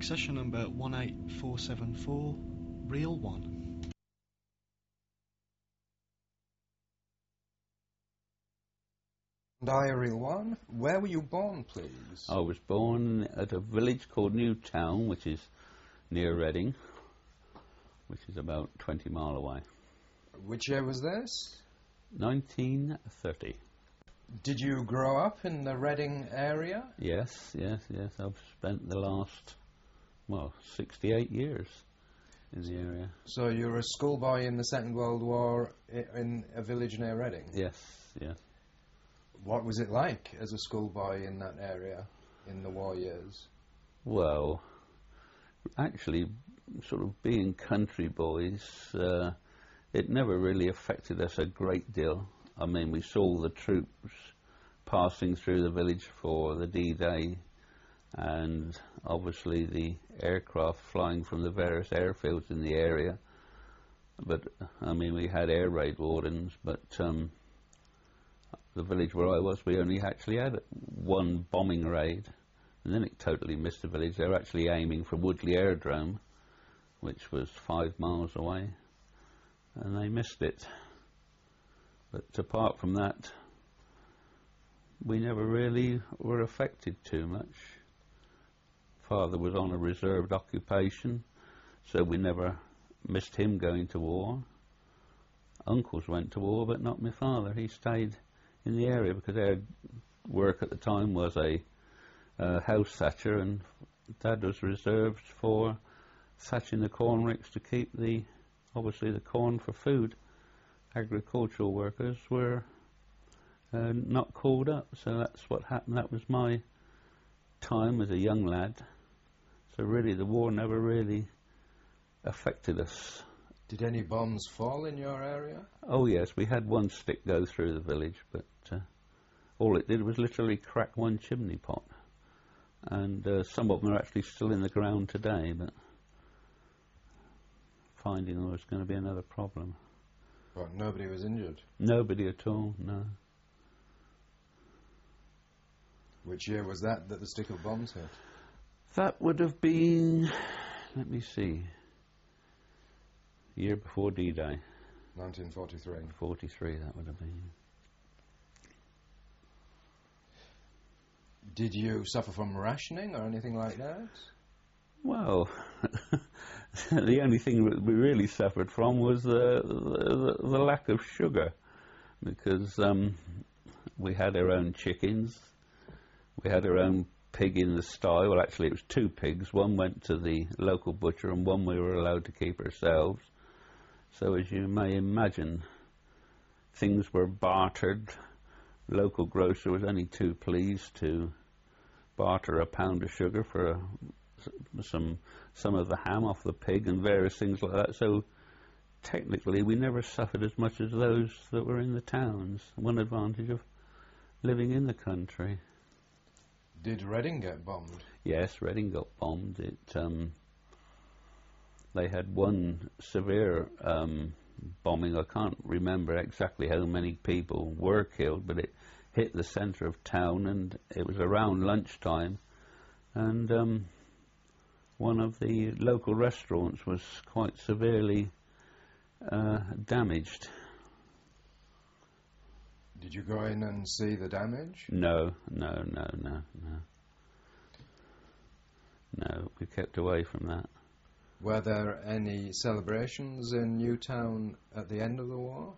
Check session number 18474, reel 1. Diary 1, where were you born, please? I was born at a village called Newtown, which is near Reading, which is about 20 miles away. Which year was this? 1930. Did you grow up in the Reading area? Yes. I've spent the last, 68 years in the area. So you were a schoolboy in the Second World War in a village near Reading? Yes. What was it like as a schoolboy in that area in the war years? Well, actually, sort of being country boys, it never really affected us a great deal. I mean, we saw the troops passing through the village for the D-Day, and obviously the aircraft flying from the various airfields in the area. But, I mean, we had air raid wardens, but the village where I was, we only actually had one bombing raid, and then it totally missed the village. They were actually aiming for Woodley Aerodrome, which was 5 miles away, and they missed it. But apart from that, we never really were affected too much. Father was on a reserved occupation, so we never missed him going to war. Uncles went to war, but not my father. He stayed in the area because their work at the time was a house thatcher, and Dad was reserved for thatching the corn ricks to keep obviously the corn for food. Agricultural workers were not called up, so that's what happened. That was my time as a young lad. So really the war never really affected us. Did any bombs fall in your area? Oh yes, we had one stick go through the village, but all it did was literally crack one chimney pot. And some of them are actually still in the ground today, but finding there was going to be another problem. But nobody was injured? Nobody at all, no. Which year was that the stick of bombs hit? That would have been, let me see, year before D-Day. 1943. 43, that would have been. Did you suffer from rationing or anything like that? Well, the only thing that we really suffered from was the lack of sugar, because we had our own chickens, we had our own pig in the sty. Well, actually it was 2 pigs. One went to the local butcher and one we were allowed to keep ourselves. So as you may imagine, things were bartered. Local grocer was only too pleased to barter a pound of sugar for some of the ham off the pig and various things like that. So technically we never suffered as much as those that were in the towns. One advantage of living in the country. Did Reading get bombed? Yes, Reading got bombed. They had one severe bombing. I can't remember exactly how many people were killed, but it hit the centre of town, and it was around lunchtime, and one of the local restaurants was quite severely damaged. Did you go in and see the damage? No, we kept away from that. Were there any celebrations in Newtown at the end of the war?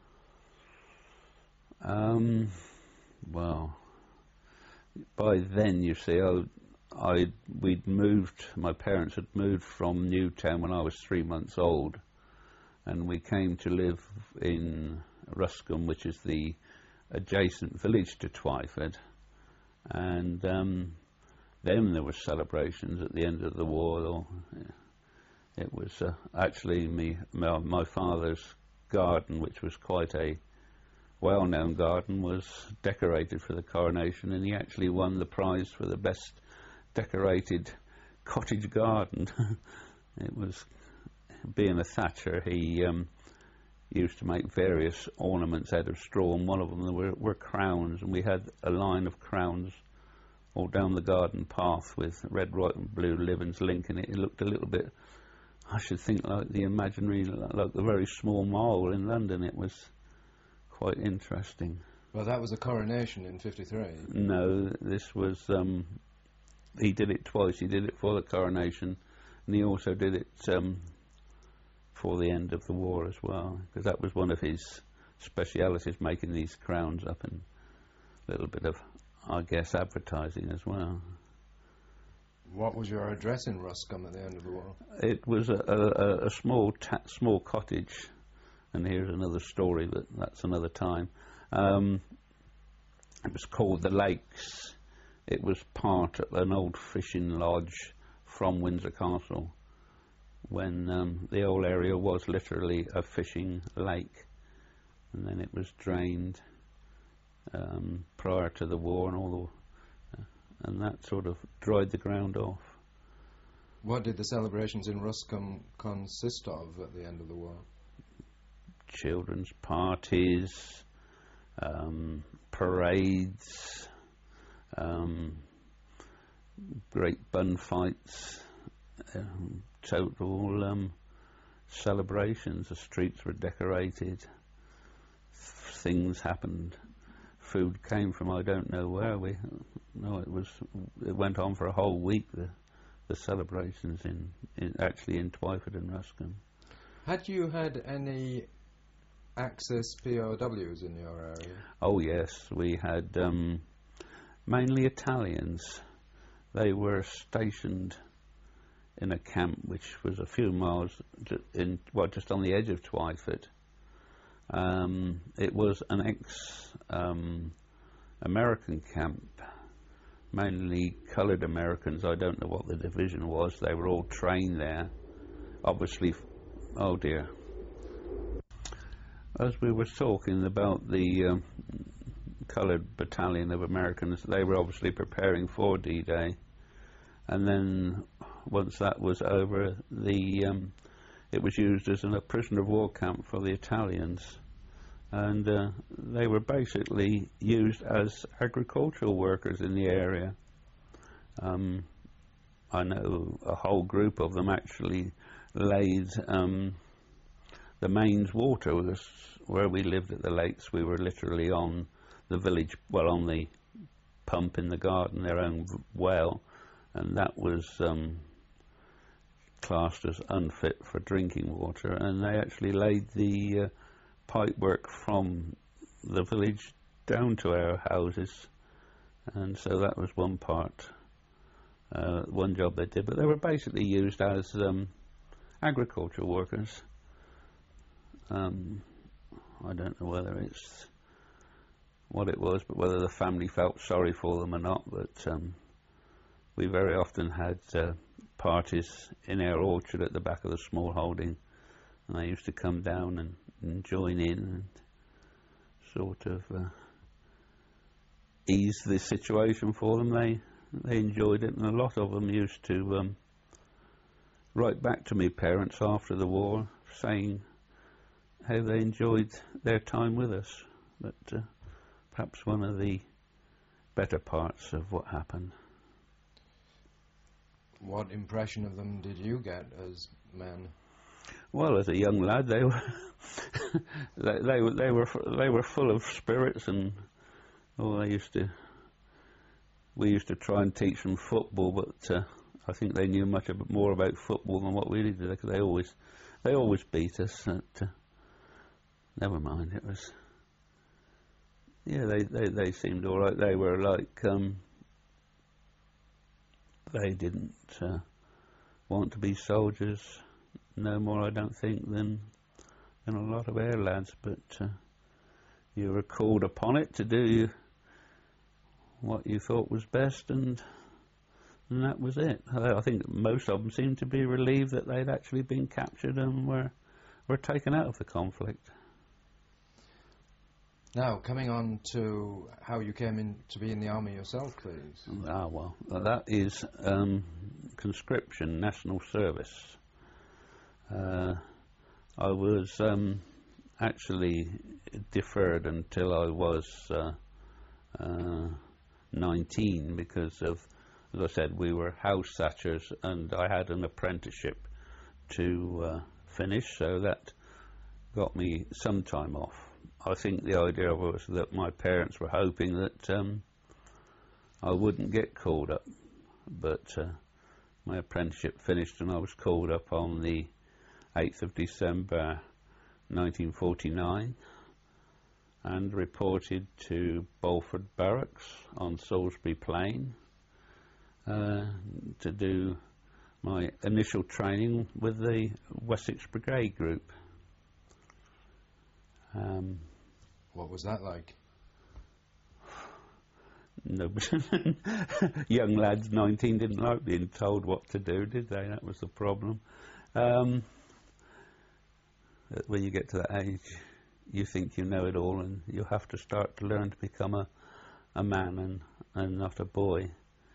Well, by then, you see, we'd moved, my parents had moved from Newtown when I was 3 months old, and we came to live in Ruscombe, which is the adjacent village to Twyford, and then there were celebrations at the end of the war. It was actually my father's garden, which was quite a well-known garden, was decorated for the coronation, and he actually won the prize for the best decorated cottage garden. It was, being a thatcher, he used to make various ornaments out of straw, and one of them were crowns, and we had a line of crowns all down the garden path with red, white and blue livings linking it. It looked a little bit, I should think, like the imaginary, like the very small mole in London. It was quite interesting. Well, that was a coronation in '53. No, this was, he did it twice. He did it for the coronation, and he also did it for the end of the war as well, because that was one of his specialities, making these crowns up, and a little bit of, I guess, advertising as well. What was your address in Ruscombe at the end of the war? It was a small cottage, and here's another story, but that's another time. It was called the Lakes. It was part of an old fishing lodge from Windsor Castle, when the whole area was literally a fishing lake, and then it was drained prior to the war, and that sort of dried the ground off. What did the celebrations in Ruscombe consist of at the end of the war? Children's parties, parades, great bun fights, total celebrations. The streets were decorated, things happened. Food came from I don't know where. It went on for a whole week, the celebrations actually in Twyford and Ruscombe. Had you had any Axis POWs in your area? Oh yes, we had mainly Italians. They were stationed in a camp which was a few miles just on the edge of Twyford. It was an ex-American camp, mainly coloured Americans. I don't know what the division was. They were all trained there. Obviously, oh dear. As we were talking about the coloured battalion of Americans, they were obviously preparing for D-Day. And then once that was over, it was used as a prisoner of war camp for the Italians, and they were basically used as agricultural workers in the area. I know a whole group of them actually laid the mains water. Where we lived at the Lakes, we were literally on the village, well, on the pump in the garden, their own well, and that was classed as unfit for drinking water, and they actually laid the pipework from the village down to our houses, and so that was one part, one job they did, but they were basically used as agricultural workers. I don't know whether it's what it was, but whether the family felt sorry for them or not, but we very often had parties in our orchard at the back of the small holding, and they used to come down and join in and sort of ease the situation for them. They enjoyed it, and a lot of them used to write back to me parents after the war saying how they enjoyed their time with us. But perhaps one of the better parts of what happened. What impression of them did you get as men? Well, as a young lad, they were they were full of spirits, and we used to try and teach them football, but I think they knew much more about football than what we did, because they always beat us. Never mind, it was. Yeah, they seemed all right. They were like they didn't want to be soldiers no more, I don't think, than a lot of our lads. But you were called upon it to do what you thought was best, and that was it. I think most of them seemed to be relieved that they'd actually been captured and were taken out of the conflict. Now, coming on to how you came in to be in the army yourself, please. Ah, well, that is conscription, national service. I was actually deferred until I was 19 because of, as I said, we were house thatchers and I had an apprenticeship to finish, so that got me some time off. I think the idea was that my parents were hoping that I wouldn't get called up, but my apprenticeship finished and I was called up on the 8th of December 1949 and reported to Bolford Barracks on Salisbury Plain to do my initial training with the Wessex Brigade Group. What was that like? No, young lads, 19, didn't like being told what to do, did they? That was the problem. When you get to that age, you think you know it all, and you have to start to learn to become a man and not a boy.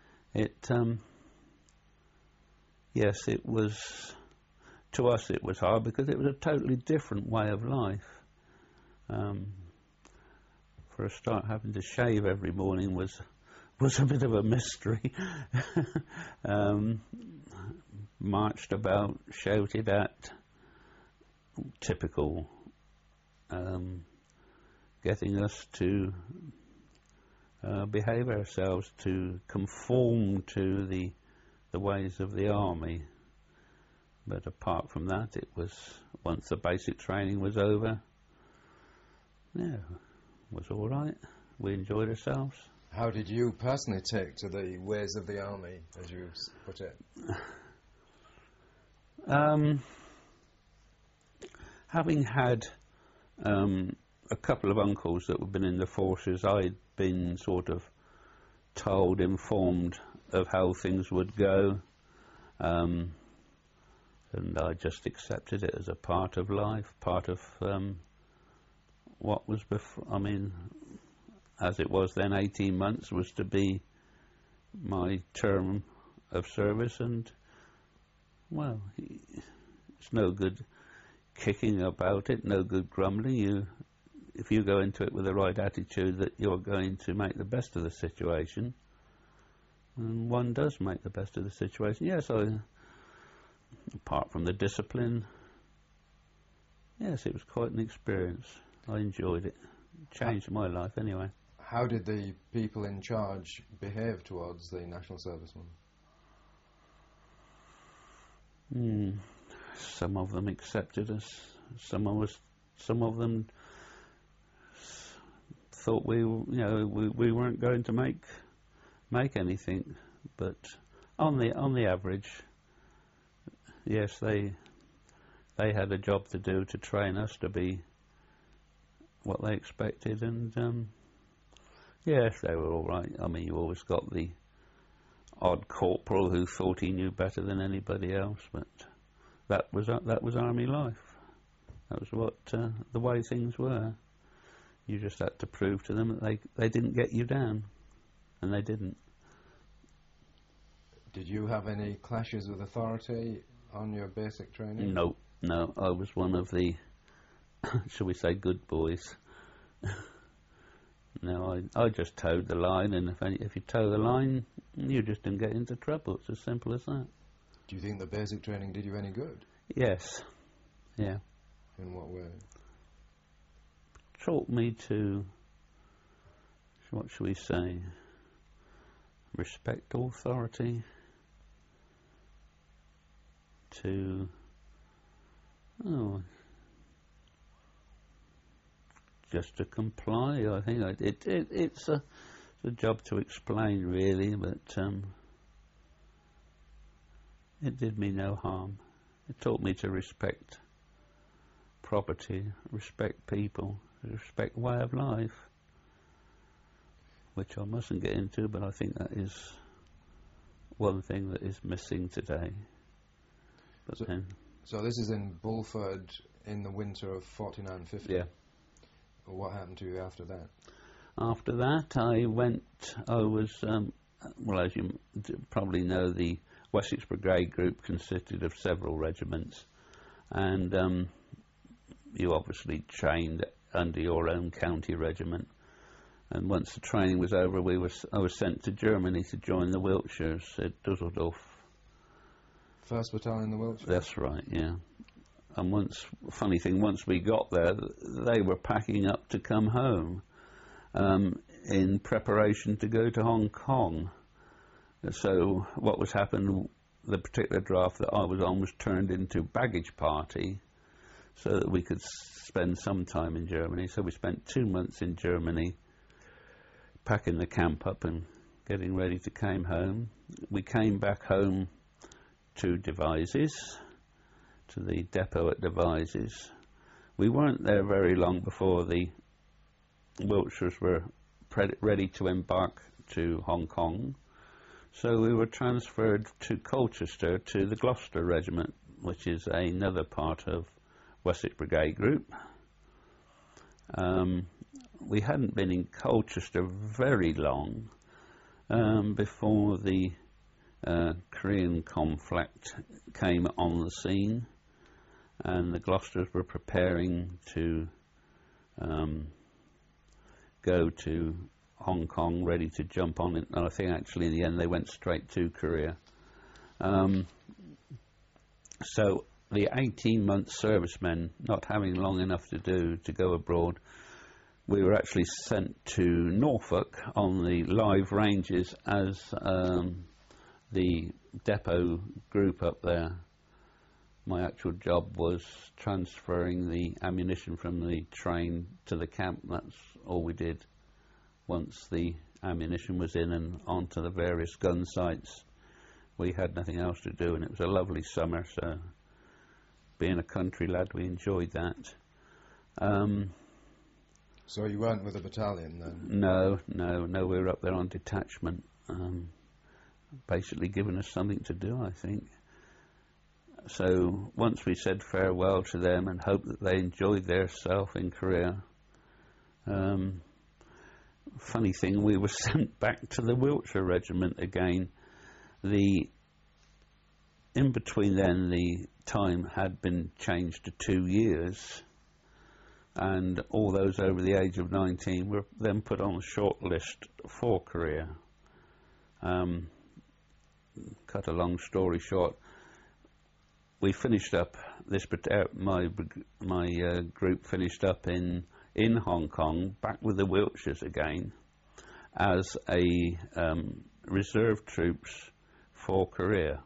Yes, it was, to us it was hard because it was a totally different way of life. For a start, having to shave every morning was a bit of a mystery. Marched about, shouted at, typical, getting us to behave ourselves, to conform to the ways of the army. But apart from that, it was, once the basic training was over, yeah, it was all right. We enjoyed ourselves. How did you personally take to the ways of the army, as you put it? Having had a couple of uncles that had been in the forces, I'd been sort of told, informed of how things would go, and I just accepted it as a part of life, part of what was before. I mean, as it was then, 18 months was to be my term of service, and well, it's no good kicking about it, no good grumbling. If you go into it with the right attitude that you're going to make the best of the situation, and one does make the best of the situation. Yes, apart from the discipline, yes, it was quite an experience. I enjoyed it. Changed my life anyway. How did the people in charge behave towards the national servicemen? Some of them accepted us. Some of them thought we weren't going to make anything. But on the average, yes, they had a job to do to train us to be what they expected, and yes, they were all right. I mean, you always got the odd corporal who thought he knew better than anybody else, but that was army life. That was what the way things were. You just had to prove to them that they didn't get you down, and they didn't. Did you have any clashes with authority on your basic training? No. I was one of the, shall we say, good boys. No, I just towed the line, and if you tow the line, you just didn't get into trouble. It's as simple as that. Do you think the basic training did you any good? Yes. Yeah. In what way? Taught me to, what shall we say, respect authority, to, just to comply. I think it's a job to explain, really, but it did me no harm. It taught me to respect property, respect people, respect way of life, which I mustn't get into, but I think that is one thing that is missing today. But so this is in Bulford in the winter of 49-50. Yeah. What happened to you after that? After that, I was, well, as you probably know, the Wessex Brigade Group consisted of several regiments, and you obviously trained under your own county regiment, And once the training was over, I was sent to Germany to join the Wiltshires at Dusseldorf. 1st Battalion in the Wiltshire? That's right, yeah. And funny thing, once we got there, they were packing up to come home in preparation to go to Hong Kong. So what was happening, the particular draft that I was on was turned into baggage party so that we could spend some time in Germany. So we spent 2 months in Germany packing the camp up and getting ready to come home. We came back home to Devizes, to the depot at Devizes. We weren't there very long before the Wiltshires were ready to embark to Hong Kong. So we were transferred to Colchester to the Gloucester Regiment, which is another part of Wessex Brigade Group. We hadn't been in Colchester very long before the Korean conflict came on the scene, and the Gloucesters were preparing to go to Hong Kong, ready to jump on it. And I think actually in the end they went straight to Korea. So the 18-month servicemen, not having long enough to do to go abroad, we were actually sent to Norfolk on the live ranges as the depot group up there. My actual job was transferring the ammunition from the train to the camp. That's all we did. Once the ammunition was in and onto the various gun sites, we had nothing else to do, and it was a lovely summer, so being a country lad, we enjoyed that. So you weren't with a battalion then? No, we were up there on detachment, basically giving us something to do, I think. So once we said farewell to them and hoped that they enjoyed their self in Korea, funny thing, we were sent back to the Wiltshire Regiment again. In between then, the time had been changed to 2 years, and all those over the age of 19 were then put on a short list for Korea. Cut a long story short, we finished up my group finished up in Hong Kong, back with the Wiltshires again, as a reserve troops for Korea.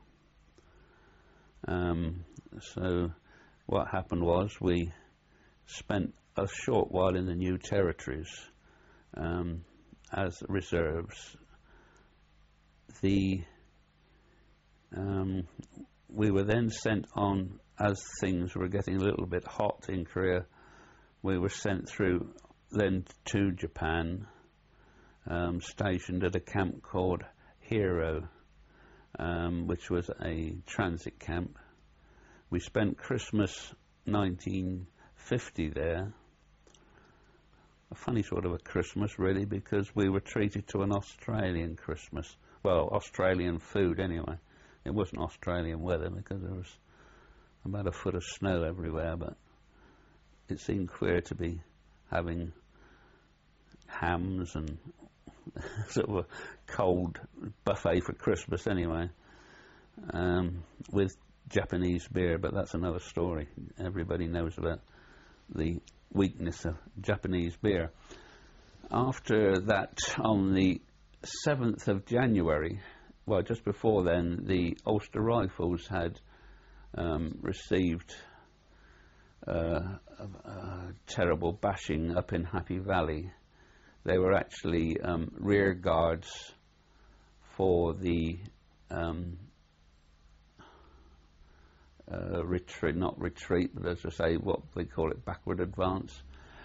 So what happened was we spent a short while in the New Territories as reserves. We were then sent on, as things were getting a little bit hot in Korea, we were sent through then to Japan, stationed at a camp called Hiro, which was a transit camp. We spent Christmas 1950 there. A funny sort of a Christmas, really, because we were treated to an Australian Christmas. Well, Australian food anyway. It wasn't Australian weather because there was about a foot of snow everywhere, but it seemed queer to be having hams and sort of a cold buffet for Christmas anyway, with Japanese beer, but that's another story. Everybody knows about the weakness of Japanese beer. After that, on the 7th of January, well, just before then, the Ulster Rifles had received a terrible bashing up in Happy Valley. They were actually rear guards for the not retreat, but as I say, what they call it, backward advance,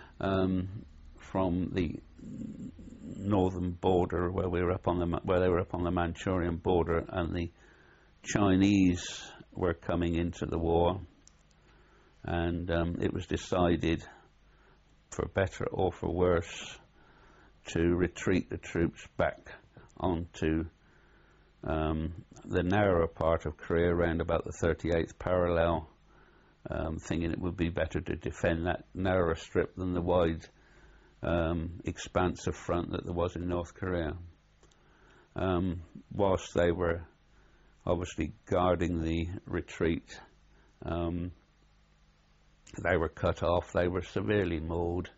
from the northern border where they were up on the Manchurian border, and the Chinese were coming into the war, and it was decided, for better or for worse, to retreat the troops back onto the narrower part of Korea, around about the 38th parallel, thinking it would be better to defend that narrower strip than the wide expanse of front that there was in North Korea. Whilst they were obviously guarding the retreat, they were cut off, they were severely mauled.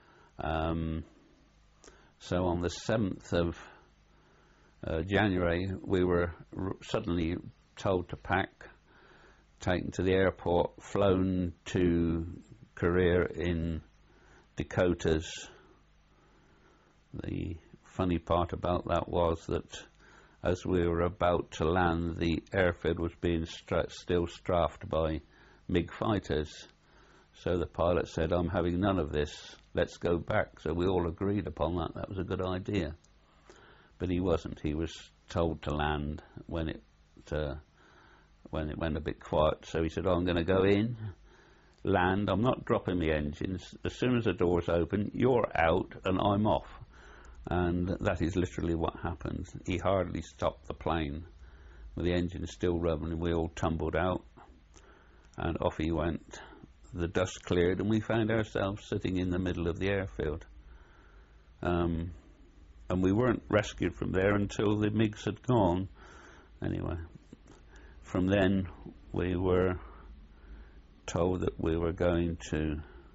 So on the 7th of January, we were suddenly told to pack, taken to the airport, flown to Korea in Dakotas. The funny part about that was that as we were about to land, the airfield was being still strafed by MiG fighters. So the pilot said, "I'm having none of this, let's go back." So we all agreed upon that. That was a good idea. But he wasn't. He was told to land when it went a bit quiet. So he said, "Oh, I'm going to go in, land, I'm not dropping the engines. As soon as the doors open, you're out and I'm off." And that is literally what happened. He hardly stopped the plane with the engine still rubbing, and we all tumbled out and off he went. The dust cleared and we found ourselves sitting in the middle of the airfield. And we weren't rescued from there until the MiGs had gone. Anyway, from then we were told that we were going to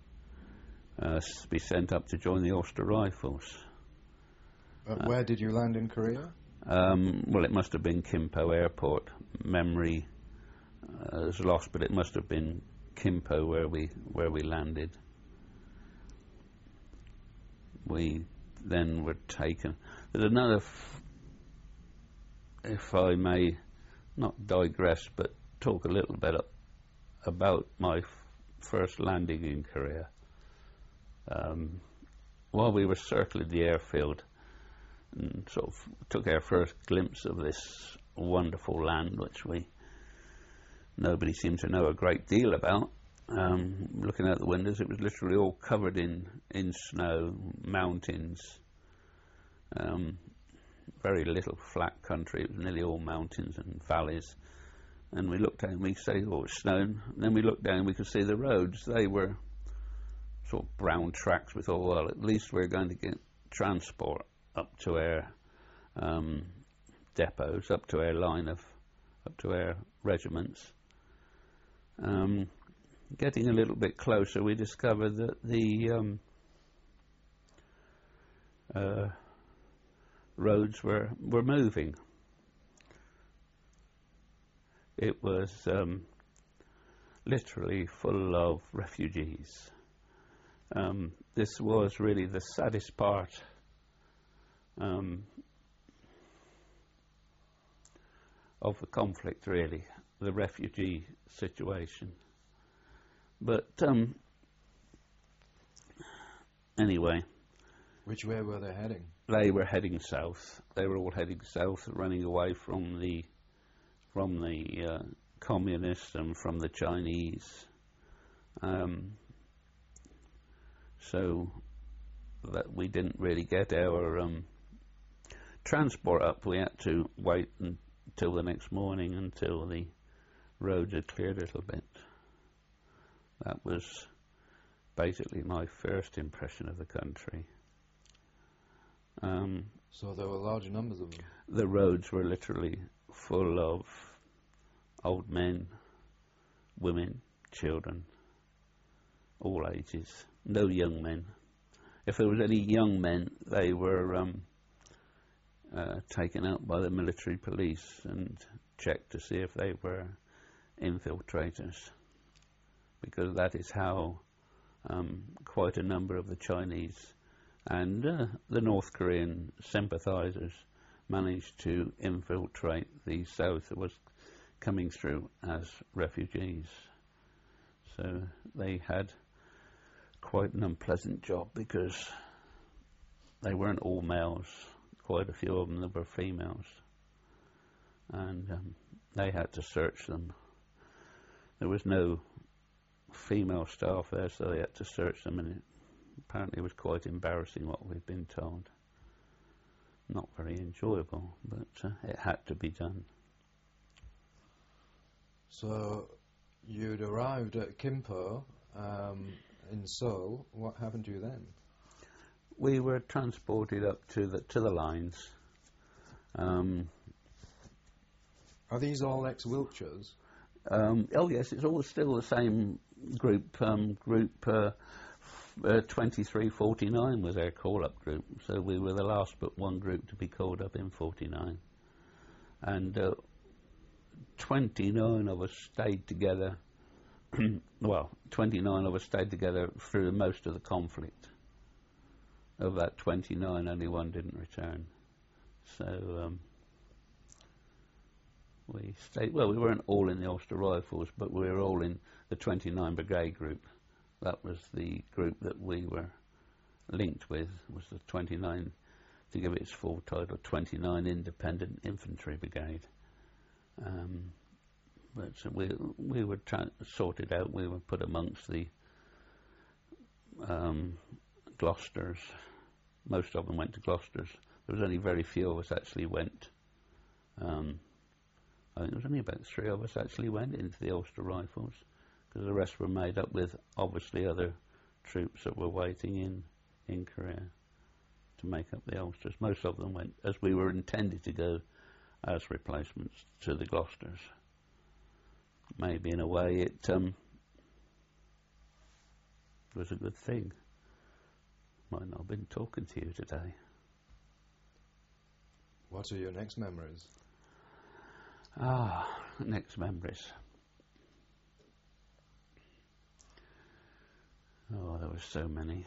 be sent up to join the Ulster Rifles. Where did you land in Korea? Well, it must have been Kimpo Airport. Memory is lost, but it must have been Kimpo where we landed. We then were taken. There's another, if I may not digress, but talk a little bit about my first landing in Korea. While we were circling the airfield and sort of took our first glimpse of this wonderful land, which nobody seemed to know a great deal about. Looking out the windows, it was literally all covered in snow, mountains, very little flat country. It was nearly all mountains and valleys. And we looked down and we say, "Oh, it's snowing." And then we looked down and we could see the roads. They were sort of brown tracks. We thought, well, at least we're going to get transport up to our depots, up to our regiments. Getting a little bit closer, we discovered that the roads were moving. It was literally full of refugees. This was really the saddest part of the conflict, really, the refugee situation. But anyway. Which way were they heading? They were heading south. They were all heading south, running away from the communists and from the Chinese. So that we didn't really get our transport up. We had to wait until the next morning until the roads had cleared a little bit. That was basically my first impression of the country. So there were large numbers of them? The roads were literally full of old men, women, children, all ages. No young men. If there was any young men, they were taken out by the military police and checked to see if they were infiltrators, because that is how quite a number of the Chinese and the North Korean sympathizers managed to infiltrate the South that was coming through as refugees. So they had quite an unpleasant job, because they weren't all males. Quite a few of them were females, and they had to search them. There was no female staff there, so they had to search them, and apparently it was quite embarrassing, what we've been told. Not very enjoyable, but it had to be done. So you'd arrived at Kimpo in Seoul. What happened to you then? We were transported up to the lines. Are these all ex-Wiltshires? Oh yes, it's all still the same group. Group 2349 was our call-up group, so we were the last but one group to be called up in 49. And 29 of us stayed together. Well, 29 of us stayed together through most of the conflict. Of that 29, only one didn't return. So we stayed. Well, we weren't all in the Ulster Rifles, but we were all in the 29 Brigade group. That was the group that we were linked with. Was the 29, to give it its full title, 29 Independent Infantry Brigade. But so we were sorted out. We were put amongst the Gloucesters. Most of them went to Gloucesters. There was only very few of us actually went. I think there was only about 3 of us actually went into the Ulster Rifles, because the rest were made up with obviously other troops that were waiting in Korea to make up the Ulsters. Most of them went, as we were intended to go as replacements, to the Gloucesters. Maybe in a way it was a good thing. Might not have been talking to you today. What are your next memories? Next memories. Oh, there were so many.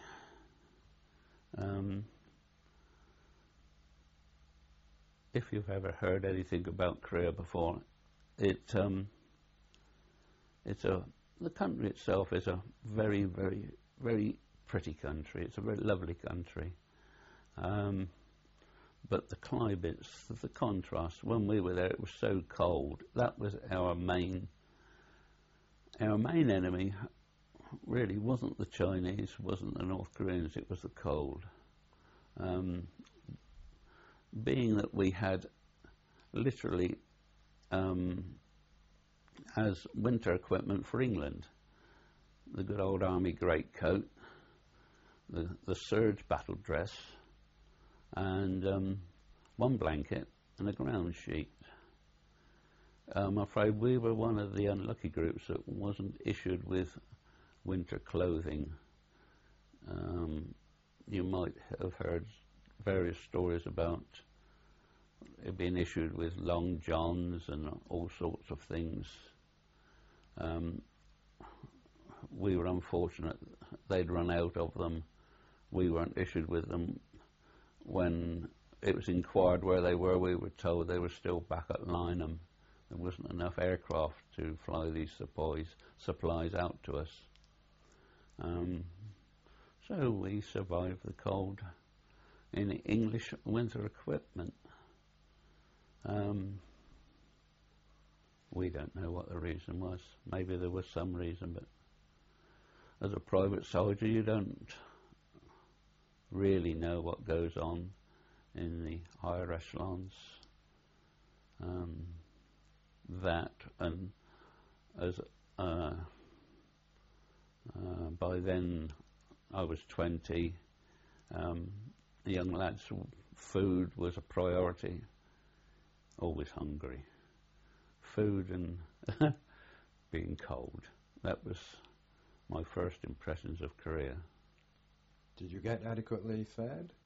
If you've ever heard anything about Korea before, the country itself is a very, very, very pretty country. It's a very lovely country. But the climates, the contrast, when we were there, it was so cold. That was our main enemy. Really wasn't the Chinese, wasn't the North Koreans, it was the cold. Being that we had literally as winter equipment for England, the good old army greatcoat, the serge battle dress, and one blanket and a ground sheet. I'm afraid we were one of the unlucky groups that wasn't issued with winter clothing. You might have heard various stories about it being issued with long johns and all sorts of things. We were unfortunate. They'd run out of them. We weren't issued with them. When it was inquired where they were, we were told they were still back at Lynham. There wasn't enough aircraft to fly these supplies out to us. So we survived the cold in English winter equipment. We don't know what the reason was. Maybe there was some reason, but as a private soldier you don't really know what goes on in the higher echelons. That, and as by then I was 20, the young lads, food was a priority. Always hungry. Food and being cold. That was my first impressions of Korea. Did you get adequately fed?